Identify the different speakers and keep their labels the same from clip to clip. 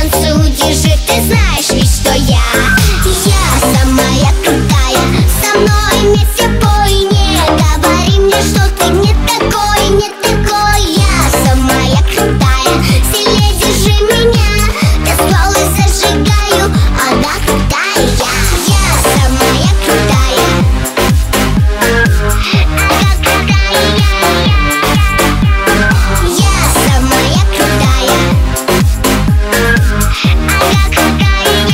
Speaker 1: танцуй, держи, ты знаешь ведь, что я самая крутая. Со мной вместе пой, не говори мне, что ты не такой, не такой. Я самая крутая, сильнее держи меня. Я стволы зажигаю, она крутая. Я самая крутая. Ага, крутая. Я самая крутая. Ага, крутая.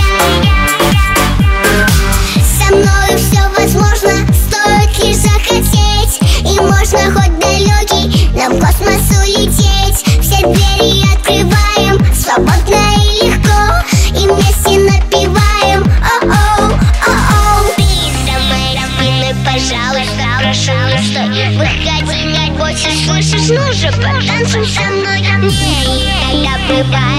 Speaker 1: Со мною все возможно, стоит лишь захотеть. И можно хоть далекий нам в космос улететь. Все двери открываем свободно и легко, и вместе напеваем о-оу, о-оу. Ты самой спиной, пожалуйста, прошу, не стой. Выходи, не бойся, слышишь, ну же, потанцуй со мной. Не, и тогда бывает